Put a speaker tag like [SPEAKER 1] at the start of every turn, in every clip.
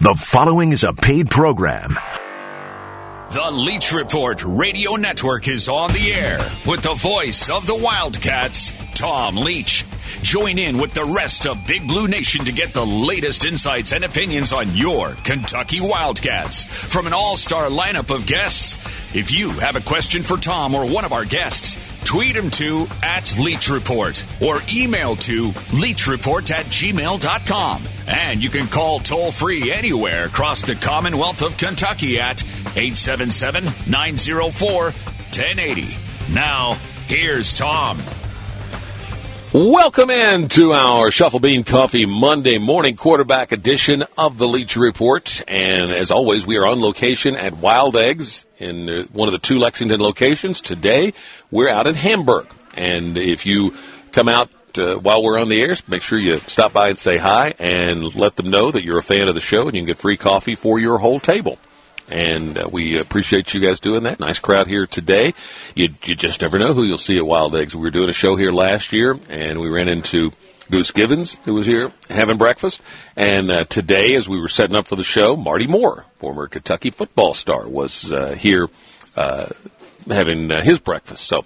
[SPEAKER 1] The following is a paid program.
[SPEAKER 2] The Leach Report Radio Network is on the air with the voice of the Wildcats, Tom Leach. Join in with the rest of Big Blue Nation to get the latest insights and opinions on your Kentucky Wildcats from an all-star lineup of guests. If you have a question for Tom or one of our guests, tweet him to @LeachReport or email to leachreport@gmail.com. And you can call toll-free anywhere across the Commonwealth of Kentucky at 877-904-1080. Now, here's Tom.
[SPEAKER 3] Welcome in to our Shuffle Bean Coffee Monday morning quarterback edition of the Leach Report. And as always, we are on location at Wild Eggs in one of the two Lexington locations. Today, we're out in Hamburg. And if you come out while we're on the air, make sure you stop by and say hi and let them know that you're a fan of the show and you can get free coffee for your whole table. And we appreciate you guys doing that. Nice crowd here today. You just never know who you'll see at Wild Eggs. We were doing a show here last year, and we ran into Goose Givens, who was here having breakfast. And today, as we were setting up for the show, Marty Moore, former Kentucky football star, was here having his breakfast. So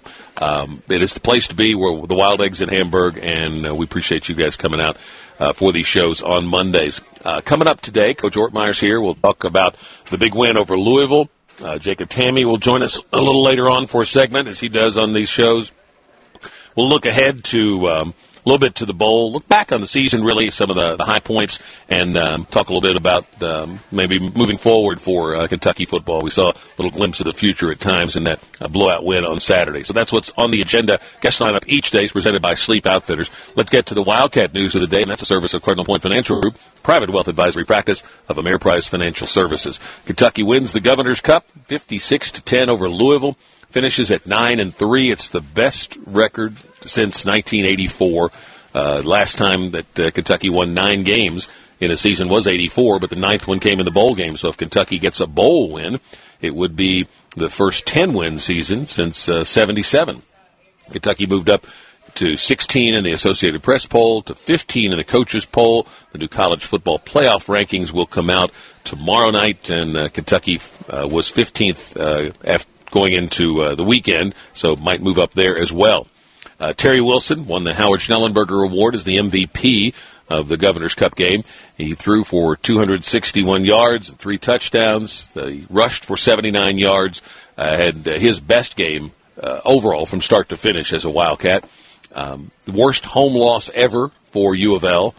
[SPEAKER 3] it is the place to be. We're the Wild Eggs in Hamburg, and we appreciate you guys coming out for these shows on Mondays. Coming up today, Coach Ortmeyer's here. We'll talk about the big win over Louisville. Jacob Tamme will join us a little later on for a segment, as he does on these shows. We'll look ahead to a little bit to the bowl, look back on the season, really, some of the high points, and talk a little bit about maybe moving forward for Kentucky football. We saw a little glimpse of the future at times in that blowout win on Saturday. So that's what's on the agenda. Guest lineup each day is presented by Sleep Outfitters. Let's get to the Wildcat news of the day, and that's a service of Cardinal Point Financial Group, private wealth advisory practice of Ameriprise Financial Services. Kentucky wins the Governor's Cup, 56-10 over Louisville. Finishes at 9-3. It's the best record since 1984. Last time that Kentucky won 9 games in a season was 84, but the 9th one came in the bowl game. So if Kentucky gets a bowl win, it would be the first 10-win season since 77. Kentucky moved up to 16 in the Associated Press poll, to 15 in the coaches poll. The new college football playoff rankings will come out tomorrow night, and Kentucky was 15th after going into the weekend, so might move up there as well. Terry Wilson won the Howard Schnellenberger Award as the MVP of the Governor's Cup game. He threw for 261 yards and 3 touchdowns. He rushed for 79 yards, had his best game overall from start to finish as a Wildcat. The worst home loss ever for U of L.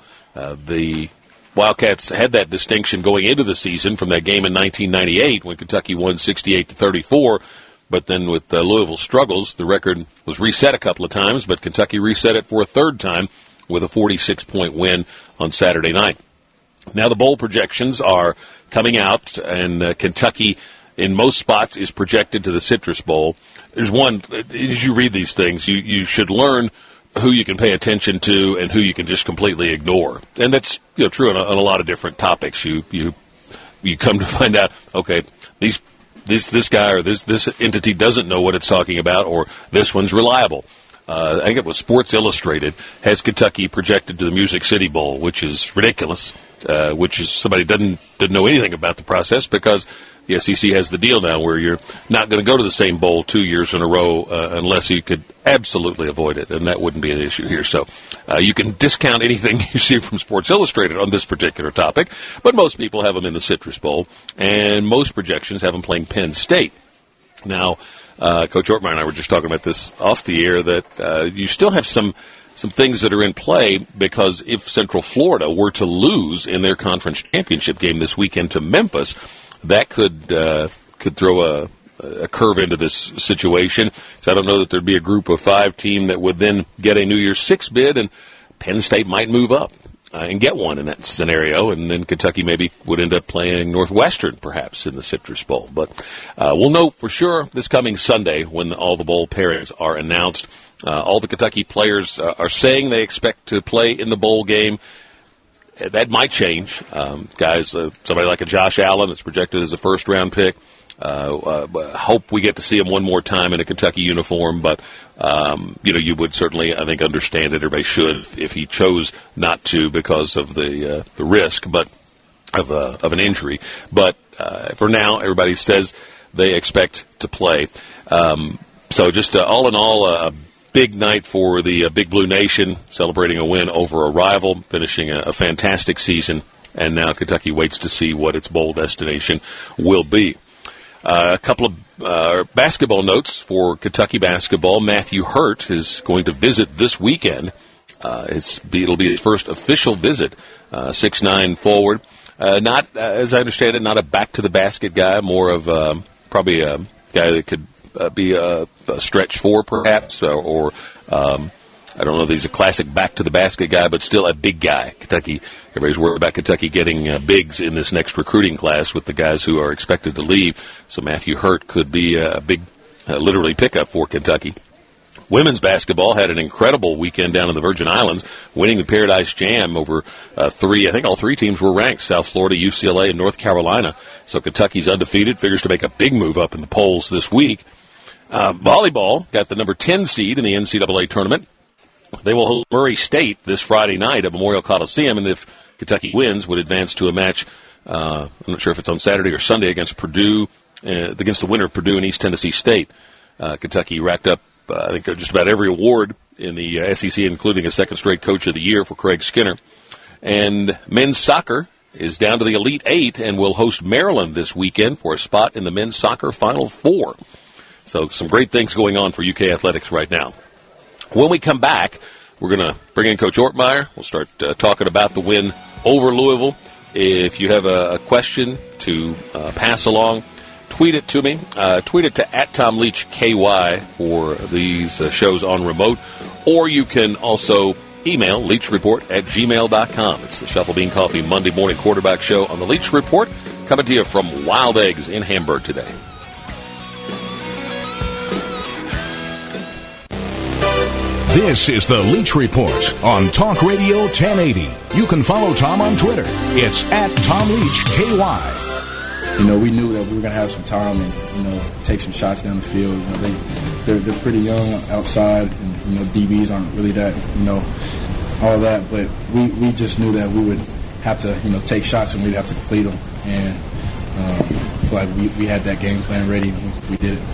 [SPEAKER 3] The Wildcats had that distinction going into the season from that game in 1998 when Kentucky won 68-34. But then with Louisville's struggles, the record was reset a couple of times, but Kentucky reset it for a third time with a 46-point win on Saturday night. Now the bowl projections are coming out, and Kentucky in most spots is projected to the Citrus Bowl. There's one, as you read these things, you should learn who you can pay attention to and who you can just completely ignore. And that's true on a lot of different topics. You come to find out, okay, this guy or this entity doesn't know what it's talking about, or this one's reliable. I think it was Sports Illustrated has Kentucky projected to the Music City Bowl, which is ridiculous, which is somebody didn't know anything about the process, because the SEC has the deal now where you're not going to go to the same bowl 2 years in a row unless you could absolutely avoid it, and that wouldn't be an issue here. So you can discount anything you see from Sports Illustrated on this particular topic, but most people have them in the Citrus Bowl, and most projections have them playing Penn State. Now, Coach Ortmeyer and I were just talking about this off the air, that you still have some things that are in play, because if Central Florida were to lose in their conference championship game this weekend to Memphis, that could throw a curve into this situation. So I don't know that there'd be a group of 5 team that would then get a New Year's 6 bid, and Penn State might move up and get one in that scenario, and then Kentucky maybe would end up playing Northwestern perhaps in the Citrus Bowl. But we'll know for sure this coming Sunday when all the bowl pairings are announced. All the Kentucky players are saying they expect to play in the bowl game. That might change. Guys, somebody like a Josh Allen that's projected as a first-round pick, hope we get to see him one more time in a Kentucky uniform, but you would certainly, I think, understand it. Everybody should if he chose not to because of the risk. But of an injury. But for now, everybody says they expect to play. So just all in all, a big night for the Big Blue Nation, celebrating a win over a rival, finishing a fantastic season, and now Kentucky waits to see what its bowl destination will be. A couple of basketball notes for Kentucky basketball. Matthew Hurt is going to visit this weekend. It'll be his first official visit, 6'9" forward. Not, as I understand it, not a back-to-the-basket guy, more of probably a guy that could be a stretch four, perhaps, or I don't know if he's a classic back-to-the-basket guy, but still a big guy. Everybody's worried about Kentucky getting bigs in this next recruiting class with the guys who are expected to leave. So Matthew Hurt could be a big, literally, pickup for Kentucky. Women's basketball had an incredible weekend down in the Virgin Islands, winning the Paradise Jam over three. I think all three teams were ranked: South Florida, UCLA, and North Carolina. So Kentucky's undefeated, figures to make a big move up in the polls this week. Volleyball got the number 10 seed in the NCAA tournament. They will host Murray State this Friday night at Memorial Coliseum, and if Kentucky wins, would advance to a match, I'm not sure if it's on Saturday or Sunday, against Purdue, against the winner of Purdue and East Tennessee State. Kentucky racked up, I think, just about every award in the SEC, including a second straight Coach of the Year for Craig Skinner. And men's soccer is down to the Elite Eight and will host Maryland this weekend for a spot in the men's soccer Final Four. So some great things going on for UK athletics right now. When we come back, we're going to bring in Coach Ortmeyer. We'll start talking about the win over Louisville. If you have a question to pass along, tweet it to me. Tweet it to @TomLeachKY for these shows on remote. Or you can also email leachreport@gmail.com. It's the Shuffle Bean Coffee Monday morning quarterback show on the Leach Report, coming to you from Wild Eggs in Hamburg today.
[SPEAKER 1] This is the Leach Report on Talk Radio 1080. You can follow Tom on Twitter. It's @TomLeachKY.
[SPEAKER 4] You know, we knew that we were going to have some time and, you know, take some shots down the field. You know, they're pretty young outside, and, you know, DBs aren't really that, you know, all that. But we just knew that we would have to, you know, take shots and we'd have to complete them. And I feel like we had that game plan ready, and we did it.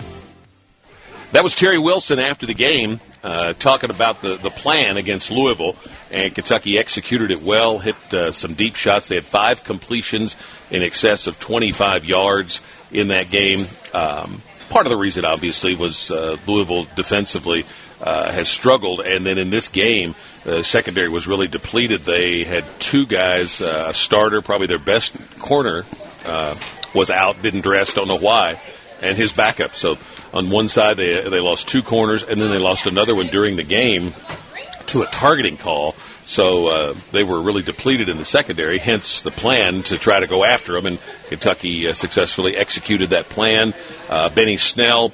[SPEAKER 3] That was Terry Wilson after the game, talking about the plan against Louisville, and Kentucky executed it well, hit some deep shots. They had 5 completions in excess of 25 yards in that game. Part of the reason, obviously, was Louisville defensively has struggled, and then in this game, the secondary was really depleted. They had 2 guys, a starter, probably their best corner, was out, didn't dress, don't know why, and his backup. So on one side, they lost 2 corners, and then they lost another one during the game to a targeting call. So they were really depleted in the secondary, hence the plan to try to go after them, and Kentucky successfully executed that plan. Benny Snell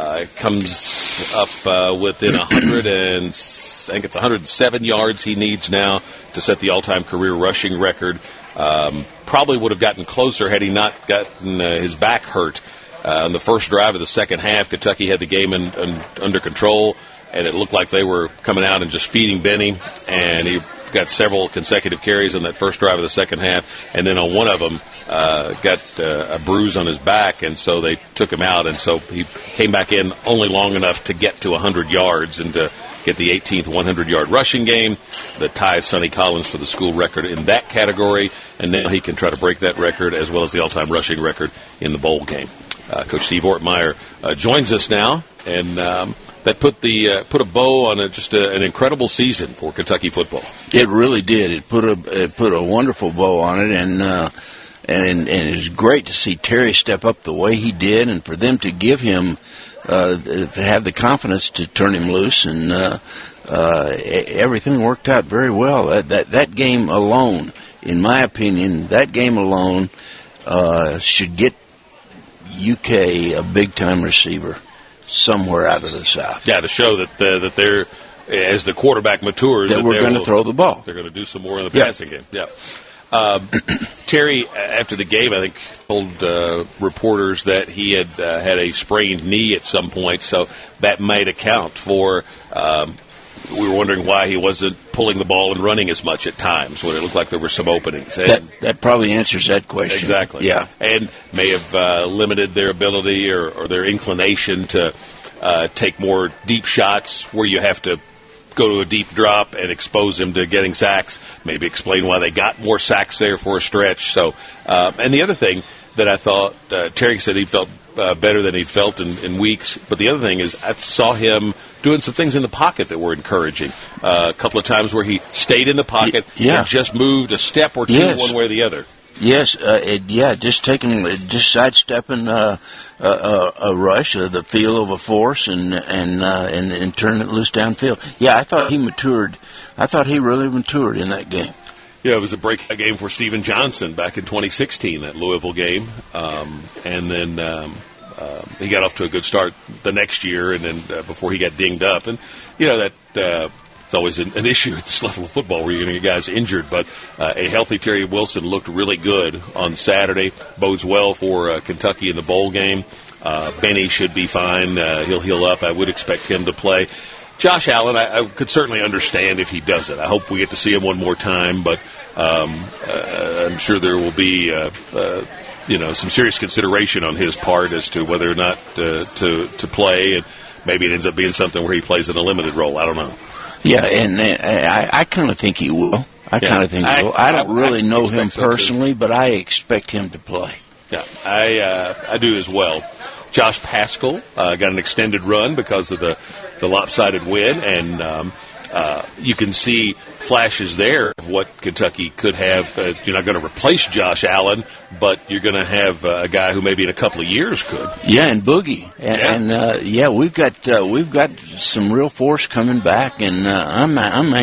[SPEAKER 3] comes up within 100 and I think it's 107 yards he needs now to set the all-time career rushing record. Probably would have gotten closer had he not gotten his back hurt. On the first drive of the second half, Kentucky had the game under control, and it looked like they were coming out and just feeding Benny, and he got several consecutive carries on that first drive of the second half, and then on one of them got a bruise on his back, and so they took him out, and so he came back in only long enough to get to 100 yards and to get the 18th 100-yard rushing game that ties Sonny Collins for the school record in that category, and now he can try to break that record as well as the all-time rushing record in the bowl game. Coach Steve Ortmeyer joins us now, and that put a bow on an incredible season for Kentucky football.
[SPEAKER 5] It really did. It put a wonderful bow on it, and it was great to see Terry step up the way he did, and for them to give him to have the confidence to turn him loose, and everything worked out very well. That game alone, in my opinion, should get UK a big-time receiver somewhere out of the South.
[SPEAKER 3] Yeah, to show that they're, as the quarterback matures,
[SPEAKER 5] that we're going to throw the ball.
[SPEAKER 3] They're going to do some more in the passing game. Yeah. Terry, after the game, I think, told reporters that he had a sprained knee at some point, so that might account for we were wondering why he wasn't pulling the ball and running as much at times when it looked like there were some openings. And
[SPEAKER 5] that probably answers that question.
[SPEAKER 3] Exactly.
[SPEAKER 5] Yeah.
[SPEAKER 3] And may have limited their ability or their inclination to take more deep shots where you have to go to a deep drop and expose him to getting sacks. Maybe explain why they got more sacks there for a stretch. So, and the other thing that I thought, Terry said he felt better than he'd felt in weeks. But the other thing is I saw him doing some things in the pocket that were encouraging. A couple of times where he stayed in the pocket and just moved a step or two one way or the other.
[SPEAKER 5] Yes, just sidestepping a rush, the feel of a force, and turning it loose downfield. Yeah, I thought he matured. I thought he really matured in that game.
[SPEAKER 3] Yeah, it was a breakout game for Steven Johnson back in 2016, that Louisville game, and then he got off to a good start the next year, and then before he got dinged up, and that. It's always an issue at this level of football where you're going to get guys injured, but a healthy Terry Wilson looked really good on Saturday. Bodes well for Kentucky in the bowl game. Benny should be fine. He'll heal up. I would expect him to play. Josh Allen, I could certainly understand if he doesn't. I hope we get to see him one more time, but I'm sure there will be some serious consideration on his part as to whether or not to play, and maybe it ends up being something where he plays in a limited role. I don't know.
[SPEAKER 5] Yeah, and I kind of think he will. I don't really know him personally, but I expect him to play.
[SPEAKER 3] Yeah, I do as well. Josh Paschal got an extended run because of the lopsided win, and you can see flashes there of what Kentucky could have. You're not going to replace Josh Allen, but you're going to have a guy who maybe in a couple of years could.
[SPEAKER 5] Yeah, and Boogie, we've got some real force coming back, and I'm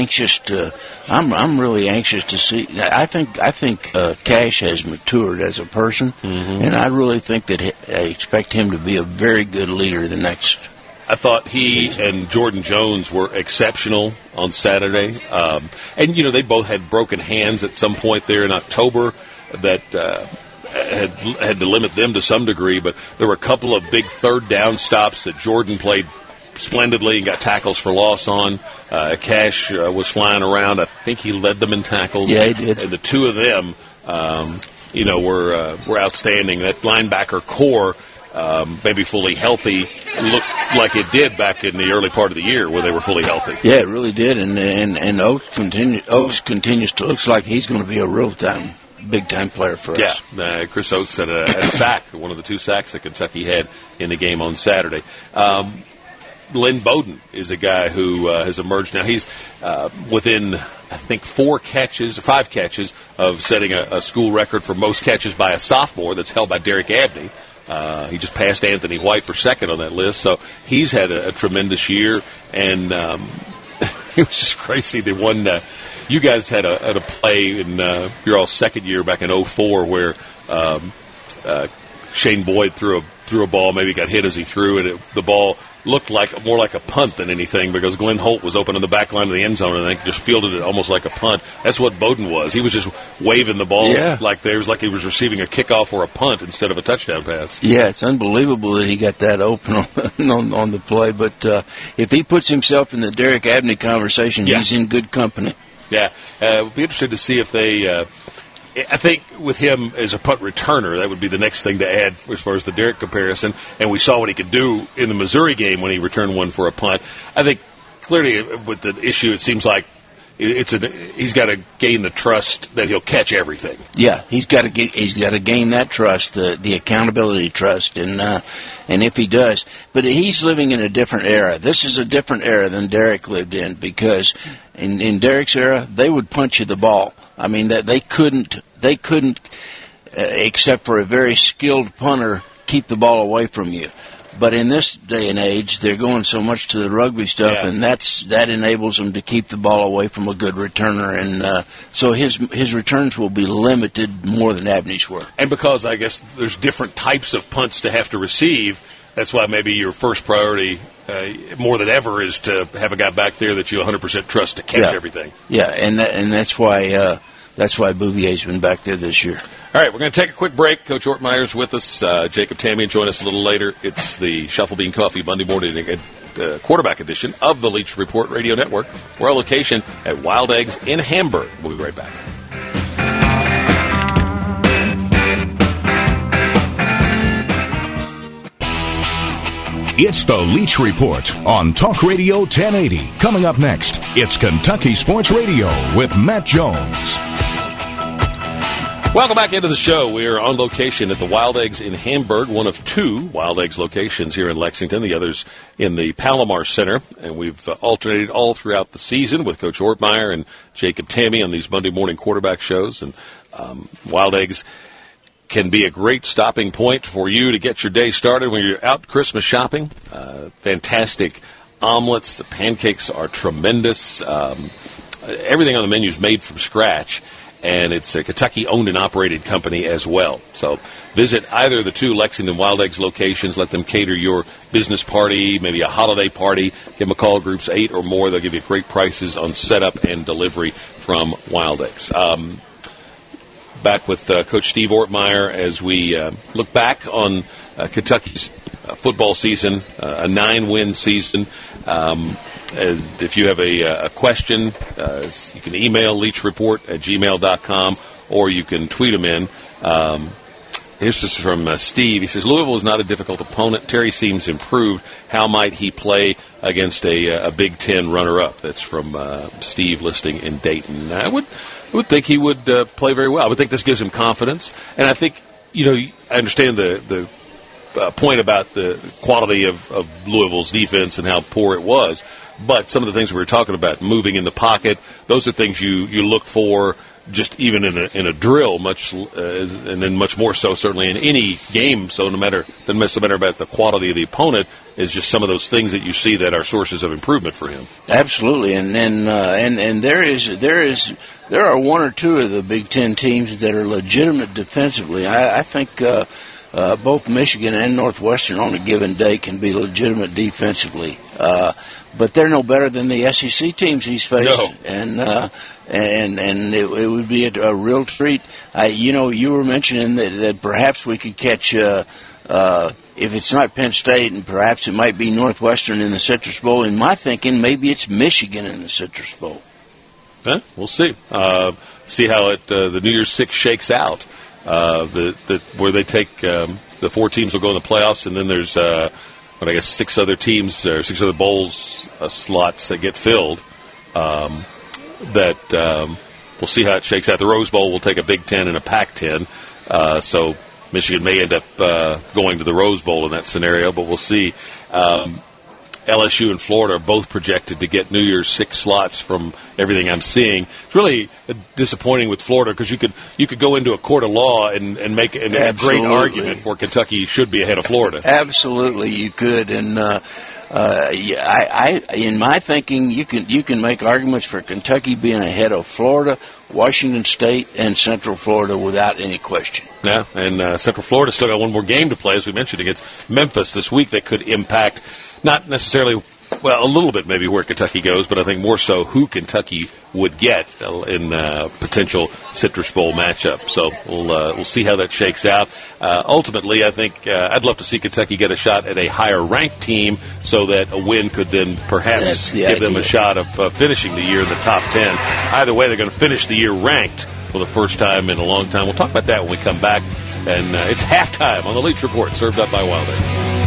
[SPEAKER 5] really anxious to see. I think Cash has matured as a person, and I really think that I expect him to be a very good leader the next.
[SPEAKER 3] I thought he and Jordan Jones were exceptional on Saturday. And they both had broken hands at some point there in October that had to limit them to some degree. But there were a couple of big third down stops that Jordan played splendidly and got tackles for loss on. Cash was flying around. I think he led them in tackles.
[SPEAKER 5] Yeah, he did.
[SPEAKER 3] And the two of them, were outstanding. That linebacker core, maybe fully healthy, looked like it did back in the early part of the year where they were fully healthy.
[SPEAKER 5] Yeah, it really did, and Oaks continues to looks like he's going to be a big time player for us.
[SPEAKER 3] Yeah, Chris Oates had a sack, one of the two sacks that Kentucky had in the game on Saturday. Lynn Bowden is a guy who has emerged now. He's within, I think, 5 catches of setting a school record for most catches by a sophomore that's held by Derek Abney. He just passed Anthony White for second on that list, so he's had a tremendous year, and it was just crazy. The one you guys had a play in your all second year back in 2004 where Shane Boyd threw a ball, maybe got hit as he threw it. The ball looked more like a punt than anything because Glenn Holt was open in the back line of the end zone and they just fielded it almost like a punt. That's what Bowden was. He was just waving the ball like he was receiving a kickoff or a punt instead of a touchdown pass.
[SPEAKER 5] Yeah, it's unbelievable that he got that open on the play. But if he puts himself in the Derek Abney conversation, he's in good company.
[SPEAKER 3] Yeah, we'll be interested to see if they I think with him as a punt returner, that would be the next thing to add as far as the Derek comparison. And we saw what he could do in the Missouri game when he returned one for a punt. I think clearly with the issue, it seems like he's got to gain the trust that he'll catch everything.
[SPEAKER 5] Yeah, he's got to gain that trust, the accountability trust, and if he does, but he's living in a different era. This is a different era than Derek lived in because in Derek's era they would punch you the ball. I mean that they couldn't except for a very skilled punter keep the ball away from you. But in this day and age, they're going so much to the rugby stuff, and that enables them to keep the ball away from a good returner, and so his returns will be limited more than Abney's were.
[SPEAKER 3] And because I guess there's different types of punts to have to receive, that's why maybe your first priority more than ever is to have a guy back there that you 100% trust to catch everything.
[SPEAKER 5] Yeah, and that's why Bouvier's been back there this year.
[SPEAKER 3] All right, we're going to take a quick break. Coach Ortmeyer's with us. Jacob Tamian join us a little later. It's the Shuffle Bean Coffee Monday morning quarterback edition of the Leach Report Radio Network. We're on location at Wild Eggs in Hamburg. We'll be right back.
[SPEAKER 1] It's the Leach Report on Talk Radio 1080. Coming up next, it's Kentucky Sports Radio with Matt Jones.
[SPEAKER 3] Welcome back into the show. We are on location at the Wild Eggs in Hamburg, one of two Wild Eggs locations here in Lexington, the others in the Palomar Center. And we've alternated all throughout the season with Coach Ortmeyer and Jacob Tammy on these Monday morning quarterback shows. And Wild Eggs can be a great stopping point for you to get your day started when you're out Christmas shopping. Fantastic omelets. The pancakes are tremendous. Everything on the menu is made from scratch. And it's a Kentucky-owned and operated company as well. So visit either of the two Lexington Wild Eggs locations. Let them cater your business party, maybe a holiday party. Give them a call, groups 8 or more. They'll give you great prices on setup and delivery from Wild Eggs. Back with Coach Steve Ortmeyer as we look back on Kentucky's football season, a 9-win season. If you have a question, you can email leachreport@gmail.com, or you can tweet them in. Here's this from Steve. He says, Louisville is not a difficult opponent. Terry seems improved. How might he play against a Big Ten runner-up? That's from Steve listing in Dayton. I would think he would play very well. I would think this gives him confidence. And I think, I understand the point about the quality of Louisville's defense and how poor it was. But some of the things we were talking about, moving in the pocket, those are things you look for just even in a drill, and then much more so certainly in any game. So doesn't matter about the quality of the opponent. Is just some of those things that you see that are sources of improvement for him.
[SPEAKER 5] Absolutely, and there are one or two of the Big Ten teams that are legitimate defensively. I think both Michigan and Northwestern on a given day can be legitimate defensively. But they're no better than the SEC teams he's faced,
[SPEAKER 3] no.
[SPEAKER 5] and it would be a real treat. You were mentioning that perhaps we could catch, if it's not Penn State, and perhaps it might be Northwestern in the Citrus Bowl. In my thinking, maybe it's Michigan in the Citrus Bowl.
[SPEAKER 3] We'll see. See how the New Year's Six shakes out. Where they take the 4 teams will go in the playoffs, and then there's I guess 6 other teams or 6 other bowls slots that get filled. We'll see how it shakes out. The Rose Bowl will take a Big Ten and a Pac-10, so Michigan may end up going to the Rose Bowl in that scenario, but we'll see. LSU and Florida are both projected to get New Year's 6 slots from everything I'm seeing. It's really disappointing with Florida because you could go into a court of law and make a great argument for Kentucky should be ahead of Florida.
[SPEAKER 5] Absolutely, you could, and I in my thinking, you can make arguments for Kentucky being ahead of Florida, Washington State, and Central Florida without any question.
[SPEAKER 3] Yeah, and Central Florida still got one more game to play, as we mentioned, against Memphis this week that could impact not necessarily, well, a little bit maybe where Kentucky goes, but I think more so who Kentucky would get in potential Citrus Bowl matchup. So we'll see how that shakes out. Ultimately, I think I'd love to see Kentucky get a shot at a higher-ranked team so that a win could then perhaps give them a shot of finishing the year in the top 10. Either way, they're going to finish the year ranked for the first time in a long time. We'll talk about that when we come back. And it's halftime on the Leach Report, served up by Wild Eggs.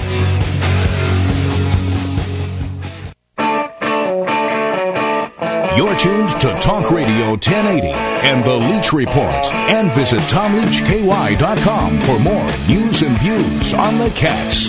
[SPEAKER 1] You're tuned to Talk Radio 1080 and the Leach Report. And visit TomLeachKY.com for more news and views on the Cats.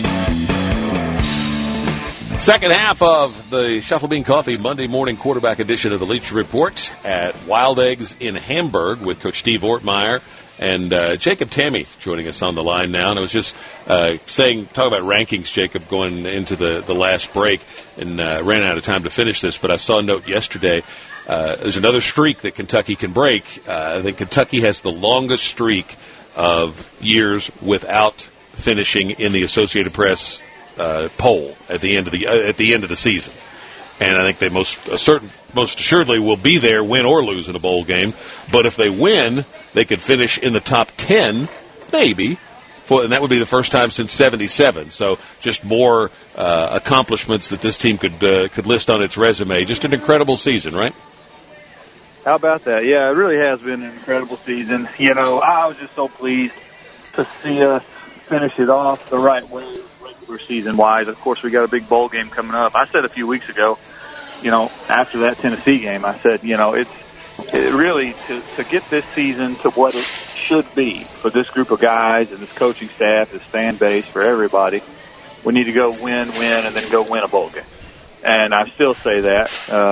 [SPEAKER 3] Second half of the Shuffle Bean Coffee Monday morning quarterback edition of the Leach Report at Wild Eggs in Hamburg with Coach Steve Ortmeyer and Jacob Tammy joining us on the line now. And I was just talking about rankings, Jacob, going into the last break, and ran out of time to finish this, but I saw a note yesterday. There's another streak that Kentucky can break. I think Kentucky has the longest streak of years without finishing in the Associated Press poll at the end of the season. And I think they most assuredly will be there, win or lose in a bowl game. But if they win, they could finish in the top 10, maybe, and that would be the first time since '77. So just more accomplishments that this team could list on its resume. Just an incredible season, right?
[SPEAKER 6] How about that? Yeah, it really has been an incredible season. I was just so pleased to see us finish it off the right way, regular season-wise. Of course, we got a big bowl game coming up. I said a few weeks ago, after that Tennessee game, I said, it really to get this season to what it should be for this group of guys and this coaching staff, this fan base, for everybody, we need to go win, and then go win a bowl game. And I still say that.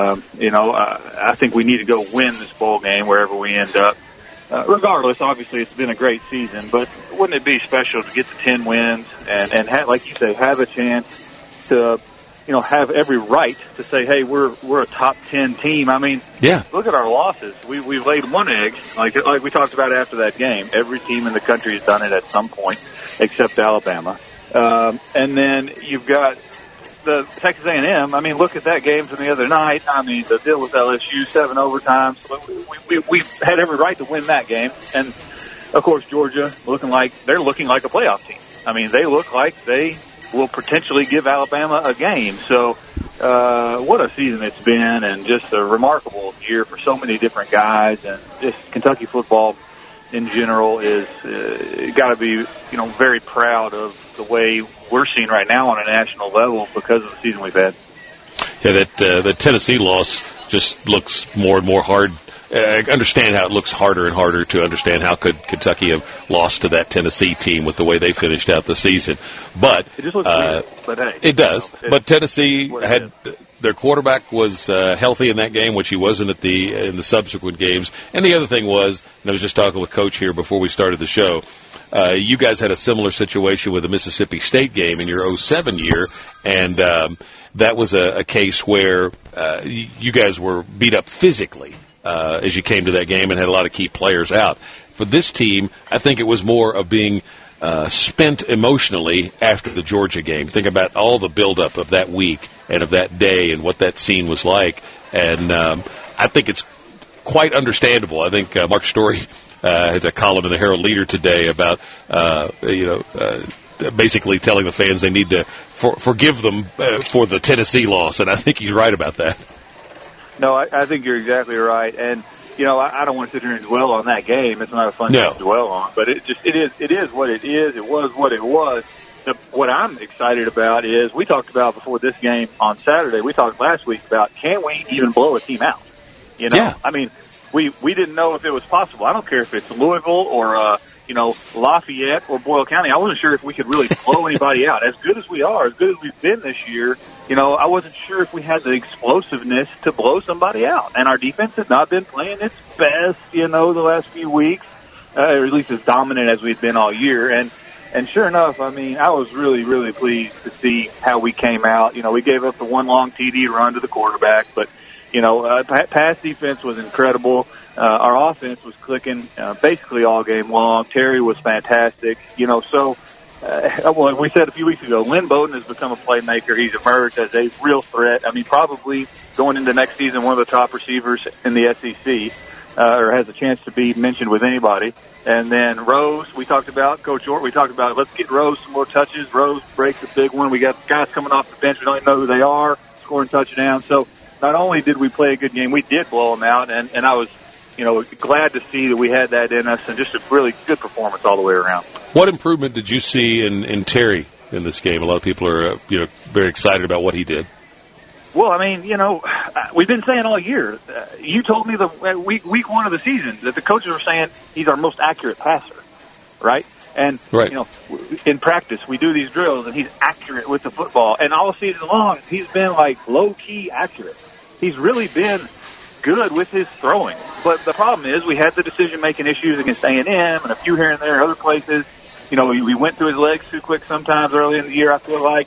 [SPEAKER 6] I think we need to go win this bowl game wherever we end up. Regardless, obviously, it's been a great season, but wouldn't it be special to get to 10 wins and have, like you say, have a chance to, have every right to say, hey, we're a top 10 team. I mean,
[SPEAKER 3] yeah.
[SPEAKER 6] Look at our losses. We've laid one egg, like we talked about after that game. Every team in the country has done it at some point, except Alabama. And then you've got the Texas A&M. I mean, look at that game from the other night. I mean, the deal with LSU, 7 overtimes. We had every right to win that game. And, of course, Georgia they're looking like a playoff team. I mean, they look like they will potentially give Alabama a game. So what a season it's been, and just a remarkable year for so many different guys. And just Kentucky football in general is got to be, very proud of the way we're seeing right now on a national level because of the season we've had.
[SPEAKER 3] Yeah, the Tennessee loss just looks more and more hard. I understand how it looks harder and harder to understand how could Kentucky have lost to that Tennessee team with the way they finished out the season. But
[SPEAKER 6] it just looks weird, but hey,
[SPEAKER 3] it does. But Tennessee had their quarterback was healthy in that game, which he wasn't in the subsequent games. And the other thing was, and I was just talking with Coach here before we started the show, you guys had a similar situation with the Mississippi State game in your 2007 year, and that was a case where you guys were beat up physically as you came to that game and had a lot of key players out. For this team, I think it was more of being spent emotionally after the Georgia game. Think about all the buildup of that week and of that day and what that scene was like. And I think it's quite understandable. I think Mark Story had a column in the Herald Leader today about, basically telling the fans they need to forgive them for the Tennessee loss. And I think he's right about that.
[SPEAKER 6] No, I think you're exactly right. And, I don't want to sit here and dwell on that game. It's not a fun game to dwell on. But it is what it is. It was what it was. What I'm excited about is we talked about before this game on Saturday, we talked last week about can we even blow a team out?
[SPEAKER 3] Yeah.
[SPEAKER 6] I mean, we didn't know if it was possible. I don't care if it's Louisville or, Lafayette or Boyle County. I wasn't sure if we could really blow anybody out. As good as we are, as good as we've been this year, I wasn't sure if we had the explosiveness to blow somebody out. And our defense has not been playing its best, the last few weeks, or at least as dominant as we've been all year. And sure enough, I mean, I was really, really pleased to see how we came out. We gave up the one long TD run to the quarterback, but, pass defense was incredible. Our offense was clicking basically all game long. Terry was fantastic. So we said a few weeks ago, Lynn Bowden has become a playmaker. He's emerged as a real threat. I mean, probably going into next season, one of the top receivers in the SEC, or has a chance to be mentioned with anybody. And then Rose, we talked about, Coach Ort, we talked about, let's get Rose some more touches. Rose breaks a big one. We got guys coming off the bench. We don't even know who they are, scoring touchdowns. So not only did we play a good game, we did blow them out. And I was, glad to see that we had that in us, and just a really good performance all the way around.
[SPEAKER 3] What improvement did you see in Terry in this game? A lot of people are, very excited about what he did.
[SPEAKER 6] Well, I mean, we've been saying all year. You told me the week one of the season that the coaches were saying he's our most accurate passer, right? And, in practice, we do these drills, and he's accurate with the football. And all season long, he's been, low-key accurate. He's really been good with his throwing. But the problem is we had the decision-making issues against A&M and a few here and there, other places. We went through his legs too quick sometimes early in the year, I feel like.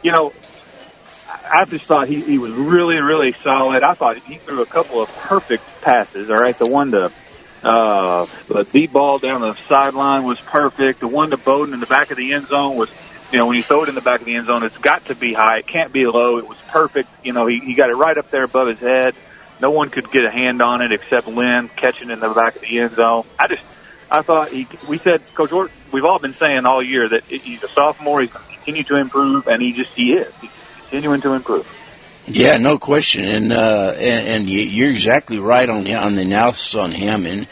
[SPEAKER 6] I just thought he was really, really solid. I thought he threw a couple of perfect passes, all right? The one to the deep ball down the sideline was perfect. The one to Bowden in the back of the end zone was, when you throw it in the back of the end zone, it's got to be high. It can't be low. It was perfect. He got it right up there above his head. No one could get a hand on it except Lynn catching in the back of the end zone. I thought we said, Coach Orr, we've all been saying all year that he's a sophomore. He's going to continue to improve, and he is. He's continuing to improve.
[SPEAKER 5] Yeah, no question, and you're exactly right on the analysis on him, and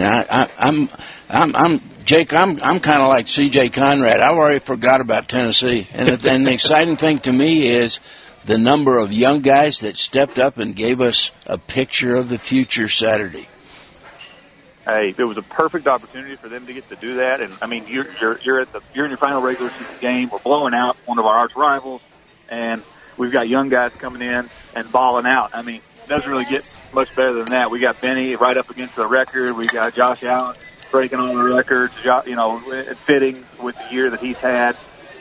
[SPEAKER 5] I'm Jake. I'm kind of like C.J. Conrad. I've already forgot about Tennessee, and the exciting thing to me is the number of young guys that stepped up and gave us a picture of the future Saturday.
[SPEAKER 6] Hey, it was a perfect opportunity for them to get to do that, and I mean, you're in your final regular season game. We're blowing out one of our arch rivals, and we've got young guys coming in and balling out. I mean, it doesn't really get much better than that. We got Benny right up against the record. We got Josh Allen breaking all the records, fitting with the year that he's had.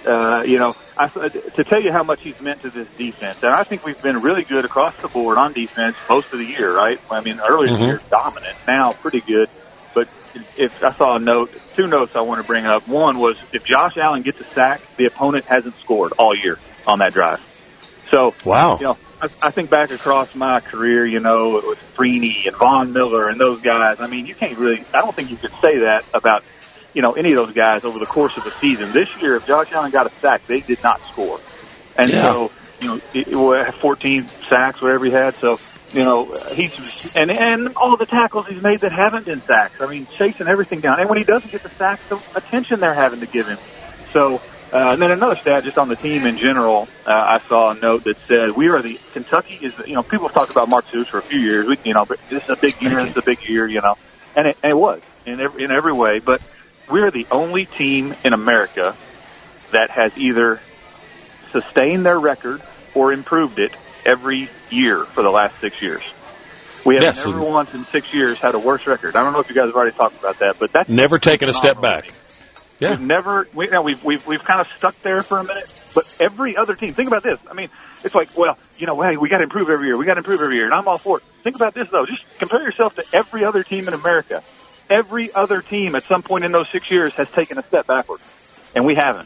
[SPEAKER 6] To tell you how much he's meant to this defense, and I think we've been really good across the board on defense most of the year, right? I mean, earlier in the year, dominant. Now, pretty good. But if I saw two notes I want to bring up. One was if Josh Allen gets a sack, the opponent hasn't scored all year on that drive. So,
[SPEAKER 3] wow.
[SPEAKER 6] I think back across my career, it was Freeney and Von Miller and those guys. I mean, I don't think you could say that about, any of those guys over the course of the season. This year, if Josh Allen got a sack, they did not score. And so, it 14 sacks, whatever he had. So, he's, and all the tackles he's made that haven't been sacks. I mean, chasing everything down. And when he doesn't get the sacks, the attention they're having to give him. So, and then another stat just on the team in general, I saw a note that said Kentucky is, people have talked about Mark Stoops for a few years, but this is a big year, and it was in every way, but we're the only team in America that has either sustained their record or improved it every year for the last 6 years. We have never once in 6 years had a worse record. I don't know if you guys have already talked about that, but that's
[SPEAKER 3] never taken a step back. Yeah.
[SPEAKER 6] We've kind of stuck there for a minute, but every other team, think about this. I mean, it's like, hey, we got to improve every year. And I'm all for it. Think about this though. Just compare yourself to every other team in America. Every other team at some point in those 6 years has taken a step backward, and we haven't.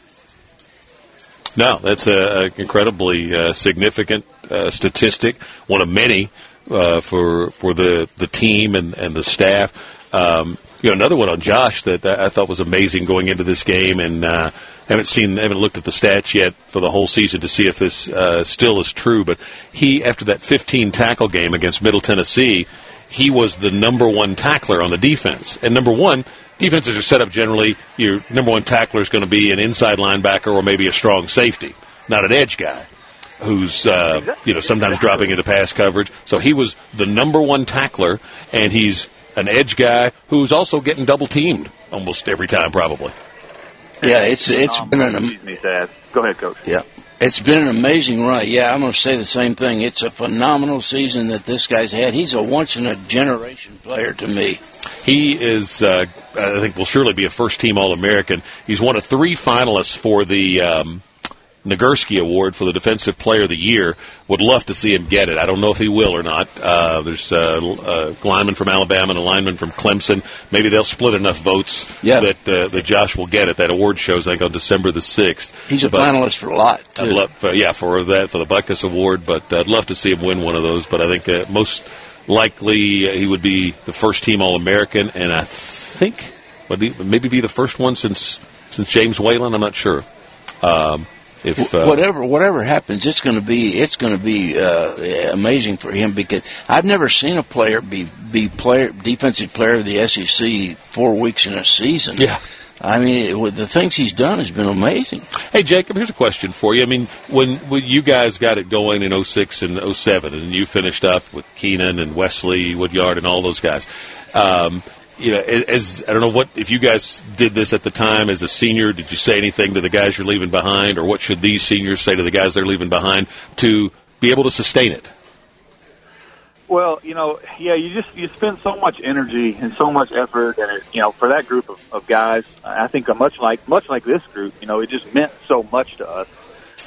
[SPEAKER 3] No, that's an incredibly significant statistic, one of many for the team and the staff. Another one on Josh that I thought was amazing going into this game, and haven't looked at the stats yet for the whole season to see if this still is true. But he, after that 15 tackle game against Middle Tennessee, he was the number one tackler on the defense. And number one, defenses are set up generally. Your number one tackler is going to be an inside linebacker or maybe a strong safety, not an edge guy who's sometimes dropping into pass coverage. So he was the number one tackler, and he's an edge guy who's also getting double teamed almost every time, probably.
[SPEAKER 5] Yeah, it's been
[SPEAKER 6] Go ahead, Coach.
[SPEAKER 5] Yeah, it's been an amazing run. Yeah, I'm going to say the same thing. It's a phenomenal season that this guy's had. He's a once in a generation player to me.
[SPEAKER 3] He is, I think, will surely be a first team All-American. He's one of 3 finalists for the Nagurski Award for the Defensive Player of the Year. Would love to see him get it. I don't know if he will or not. There's a lineman from Alabama and a lineman from Clemson. Maybe they'll split enough votes that Josh will get it. That award shows, I think, on December the 6th.
[SPEAKER 5] He's a finalist for a lot, too.
[SPEAKER 3] For the Butkus Award, but I'd love to see him win one of those. But I think most likely he would be the first team All-American, and I think would maybe be the first one since James Whalen. I'm not sure.
[SPEAKER 5] Whatever happens, it's going to be amazing for him, because I've never seen a player be defensive player of the SEC 4 weeks in a season.
[SPEAKER 3] Yeah.
[SPEAKER 5] I mean, the things he's done has been amazing.
[SPEAKER 3] Hey, Jacob, here's a question for you. I mean, when you guys got it going in 06 and 07, and you finished up with Keenan and Wesley, Woodyard, and all those guys, as I don't know what if you guys did this at the time as a senior. Did you say anything to the guys you're leaving behind, or what should these seniors say to the guys they're leaving behind to be able to sustain it?
[SPEAKER 6] Well, you spend so much energy and so much effort, and for that group of guys, I think much like this group, it just meant so much to us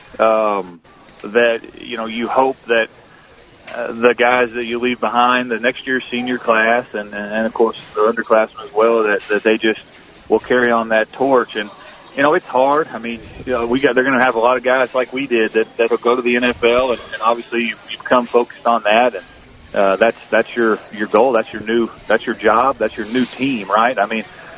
[SPEAKER 6] that you hope that the guys that you leave behind, the next year's senior class, and of course the underclassmen as well, that they just will carry on that torch. And it's hard. I mean, they're going to have a lot of guys like we did that will go to the NFL, and obviously you become focused on that, and that's your goal. That's your job. That's your new team, right? I mean,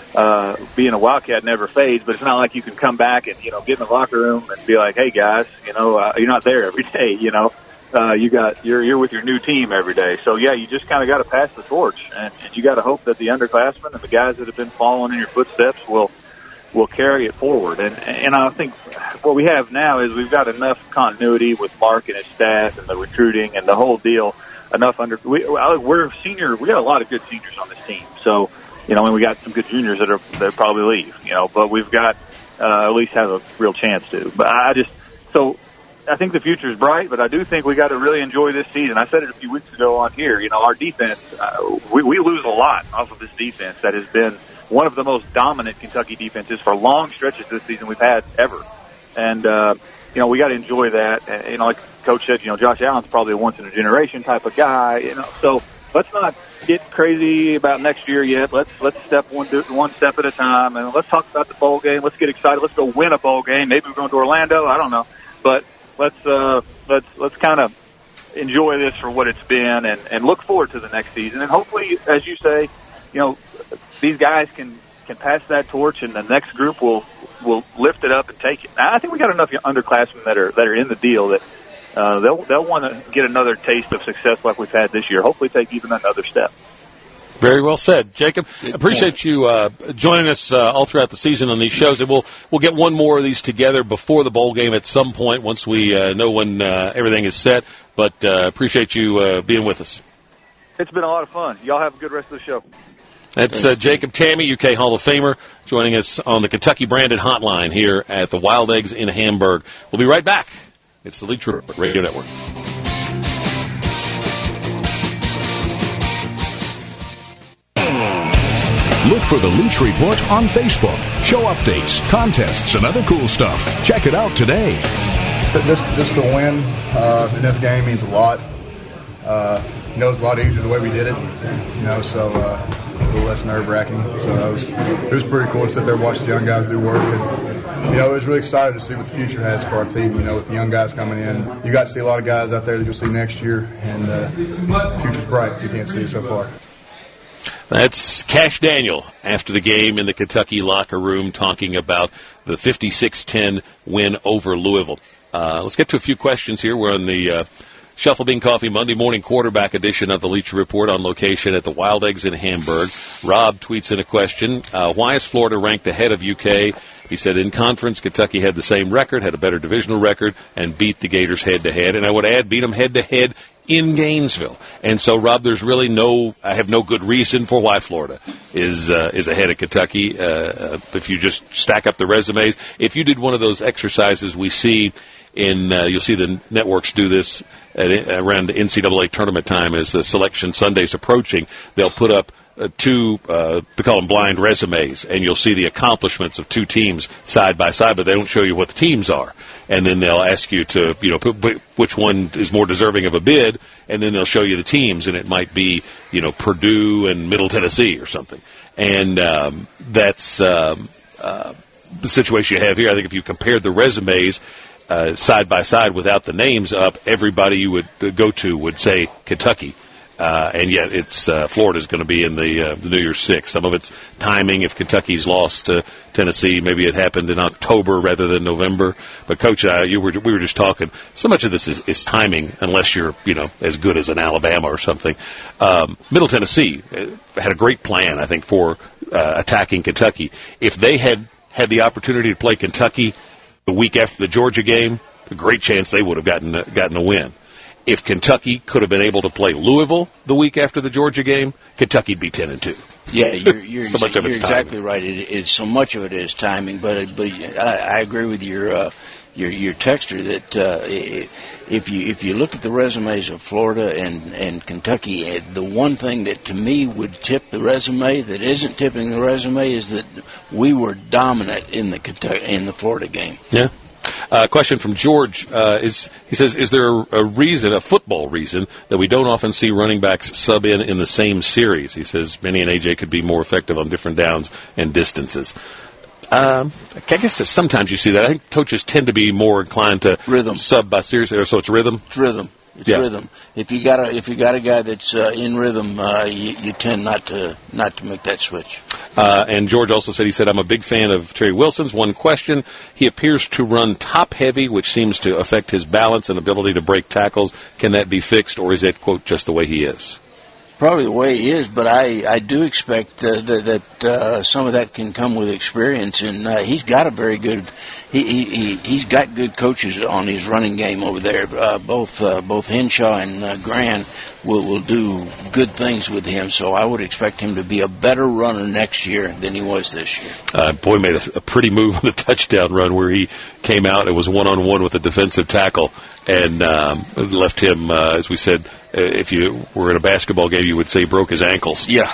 [SPEAKER 6] being a Wildcat never fades, but it's not like you can come back and, you know, get in the locker room and be like, hey guys, you know, you're not there every day, you know. You're with your new team every day. So yeah, you just kind of got to pass the torch, and you got to hope that the underclassmen and the guys that have been following in your footsteps will carry it forward. And I think what we have now is we've got enough continuity with Mark and his staff and the recruiting and the whole deal. We're senior. We got a lot of good seniors on this team. So, you know, and we got some good juniors that probably leave, you know, but we've got, at least have a real chance to. But I think the future is bright, but I do think we got to really enjoy this season. I said it a few weeks ago on here. You know, our defense, we lose a lot off of this defense that has been one of the most dominant Kentucky defenses for long stretches this season we've had ever. And, you know, we got to enjoy that. And, you know, like Coach said, you know, Josh Allen's probably a once-in-a-generation type of guy, you know. So let's not get crazy about next year yet. Let's step one step at a time, and let's talk about the bowl game. Let's get excited. Let's go win a bowl game. Maybe we're going to Orlando. I don't know. But let's kind of enjoy this for what it's been and look forward to the next season. And hopefully, as you say, you know, these guys can pass that torch, and the next group will lift it up and take it. Now, I think we got enough underclassmen that are in the deal that they'll want to get another taste of success like we've had this year. Hopefully, take even another step.
[SPEAKER 3] Very well said, Jacob. Appreciate you joining us all throughout the season on these shows, and we'll get one more of these together before the bowl game at some point once we know when everything is set. But appreciate you being with us.
[SPEAKER 6] It's been a lot of fun. Y'all have a good rest of the show.
[SPEAKER 3] That's Jacob Tammy, UK Hall of Famer, joining us on the Kentucky Branded Hotline here at the Wild Eggs in Hamburg. We'll be right back. It's the Leach Report Radio Network.
[SPEAKER 1] Look for the Leach Report on Facebook. Show updates, contests, and other cool stuff. Check it out today.
[SPEAKER 7] Just to win in this game means a lot. You know, it's a lot easier the way we did it. You know, so a little less nerve-wracking. So it was pretty cool to sit there and watch the young guys do work. And, you know, I was really excited to see what the future has for our team. You know, with the young guys coming in, you got to see a lot of guys out there that you'll see next year, and the future's bright if you can't see it so far.
[SPEAKER 3] That's Cash Daniel after the game in the Kentucky locker room talking about the 56-10 win over Louisville. Let's get to a few questions here. We're on the Shuffle Bean Coffee Monday morning quarterback edition of the Leach Report on location at the Wild Eggs in Hamburg. Rob tweets in a question. Why is Florida ranked ahead of UK? He said in conference, Kentucky had the same record, had a better divisional record, and beat the Gators head-to-head. And I would add, beat them head-to-head in Gainesville. And so, Rob, there's really I have no good reason for why Florida is ahead of Kentucky. If you just stack up the resumes, if you did one of those exercises we see you'll see the networks do this around the NCAA tournament time as the Selection Sunday's approaching, they'll put up two, they call them blind resumes, and you'll see the accomplishments of two teams side by side, but they don't show you what the teams are. And then they'll ask you to, put which one is more deserving of a bid, and then they'll show you the teams, and it might be, Purdue and Middle Tennessee or something. And that's the situation you have here. I think if you compared the resumes side by side without the names up, everybody you would go to would say Kentucky. And yet it's Florida's going to be in the New Year's Six. Some of it's timing. If Kentucky's lost to Tennessee, maybe it happened in October rather than November. But Coach and I, we were just talking. So much of this is timing, unless you're as good as an Alabama or something. Middle Tennessee had a great plan, I think, for attacking Kentucky. If they had the opportunity to play Kentucky the week after the Georgia game, a great chance they would have gotten a win. If Kentucky could have been able to play Louisville the week after the Georgia game, Kentucky'd be 10-2.
[SPEAKER 5] Yeah, you're
[SPEAKER 3] you're
[SPEAKER 5] exactly right. It's so much of it is timing, but I agree with your texter that if you look at the resumes of Florida and Kentucky, the one thing that to me would tip the resume that isn't tipping the resume is that we were dominant in the Florida game.
[SPEAKER 3] Yeah. Question from George he says, is there a football reason, that we don't often see running backs sub in the same series? He says Benny and AJ could be more effective on different downs and distances. I guess sometimes you see that. I think coaches tend to be more inclined to
[SPEAKER 5] rhythm
[SPEAKER 3] sub by series, so it's rhythm.
[SPEAKER 5] It's rhythm. It's rhythm. If you got a guy that's in rhythm, you tend not to make that switch.
[SPEAKER 3] And George also said, I'm a big fan of Terry Wilson's. One question, he appears to run top-heavy, which seems to affect his balance and ability to break tackles. Can that be fixed, or is it, quote, just the way he is?
[SPEAKER 5] Probably the way he is, but I do expect that some of that can come with experience, and he's got a very good he's got good coaches on his running game over there. Both Henshaw and Gran will do good things with him, so I would expect him to be a better runner next year than he was this year.
[SPEAKER 3] Boy made a pretty move on the touchdown run where he came out. It was one-on-one with a defensive tackle and left him, as we said, if you were in a basketball game, you would say broke his ankles.
[SPEAKER 5] Yeah.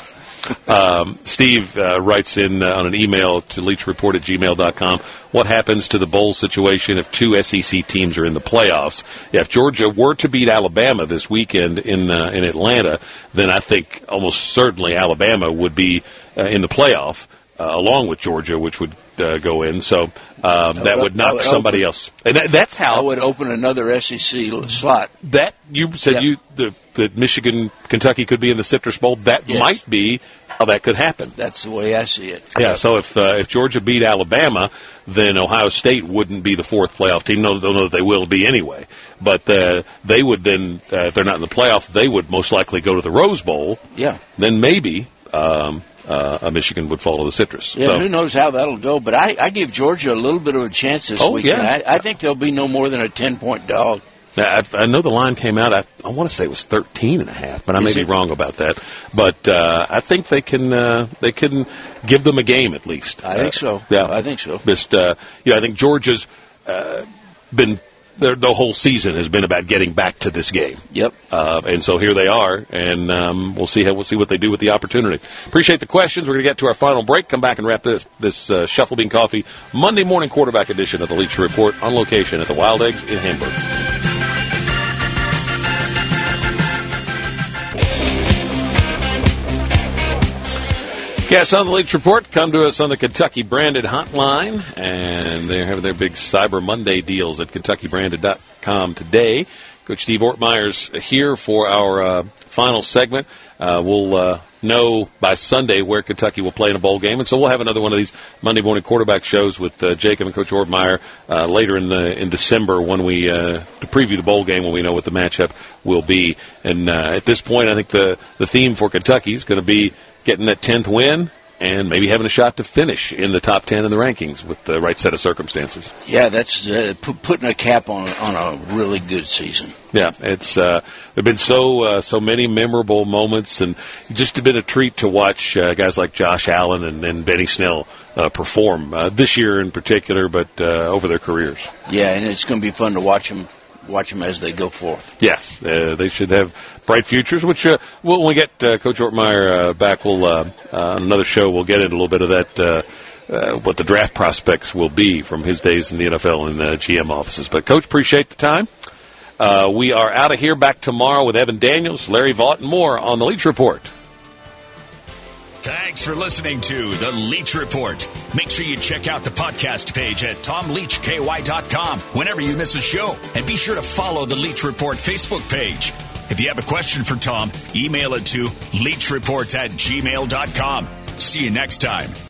[SPEAKER 3] Steve writes in on an email to leachreport@gmail.com, what happens to the bowl situation if two SEC teams are in the playoffs? Yeah, if Georgia were to beat Alabama this weekend in Atlanta, then I think almost certainly Alabama would be in the playoff along with Georgia, which would go in. So that would knock somebody else. And that's how...
[SPEAKER 5] That would open another SEC slot.
[SPEAKER 3] That, you said that Michigan, Kentucky could be in the Citrus Bowl. That might be how that could happen.
[SPEAKER 5] That's the way I see it.
[SPEAKER 3] Yeah, so if Georgia beat Alabama, then Ohio State wouldn't be the fourth playoff team. Don't know that they will be anyway. But they would then, if they're not in the playoff, they would most likely go to the Rose Bowl.
[SPEAKER 5] Yeah.
[SPEAKER 3] Then maybe... Michigan would follow the Citrus.
[SPEAKER 5] Yeah,
[SPEAKER 3] so,
[SPEAKER 5] who knows how that'll go. But I give Georgia a little bit of a chance this weekend.
[SPEAKER 3] Yeah.
[SPEAKER 5] I think they'll be no more than a 10-point dog.
[SPEAKER 3] I know the line came out, I want to say it was 13.5, but I may be wrong about that. But I think they can give them a game at least.
[SPEAKER 5] I think so.
[SPEAKER 3] Yeah,
[SPEAKER 5] I think so.
[SPEAKER 3] Just I think Georgia's been... The whole season has been about getting back to this game.
[SPEAKER 5] Yep.
[SPEAKER 3] And so here they are, and we'll see what they do with the opportunity. Appreciate the questions. We're going to get to our final break. Come back and wrap this Shuffle Bean Coffee Monday morning quarterback edition of the Leach Report on location at the Wild Eggs in Hamburg. Guests on the Leach Report, come to us on the Kentucky Branded hotline, and they're having their big Cyber Monday deals at KentuckyBranded.com today. Coach Steve Ortmeyer's here for our final segment. We'll know by Sunday where Kentucky will play in a bowl game, and so we'll have another one of these Monday morning quarterback shows with Jacob and Coach Ortmeyer later in December when we to preview the bowl game when we know what the matchup will be. And at this point, I think the theme for Kentucky is going to be getting that 10th win and maybe having a shot to finish in the top 10 in the rankings with the right set of circumstances.
[SPEAKER 5] Yeah, that's putting a cap on a really good season.
[SPEAKER 3] Yeah, it's there have been so many memorable moments, and just been a treat to watch guys like Josh Allen and Benny Snell perform this year in particular, but over their careers.
[SPEAKER 5] Yeah, and it's going to be fun to watch them as they go forth.
[SPEAKER 3] Yes, they should have bright futures, which when we get Coach Ortmeyer back, we'll on another show, we'll get into a little bit of that, what the draft prospects will be from his days in the NFL and GM offices. But, Coach, appreciate the time. We are out of here, back tomorrow with Evan Daniels, Larry Vaught, and more on The Leach Report.
[SPEAKER 2] Thanks for listening to The Leach Report. Make sure you check out the podcast page at TomLeachKY.com whenever you miss a show. And be sure to follow The Leach Report Facebook page. If you have a question for Tom, email it to leachreport@gmail.com. See you next time.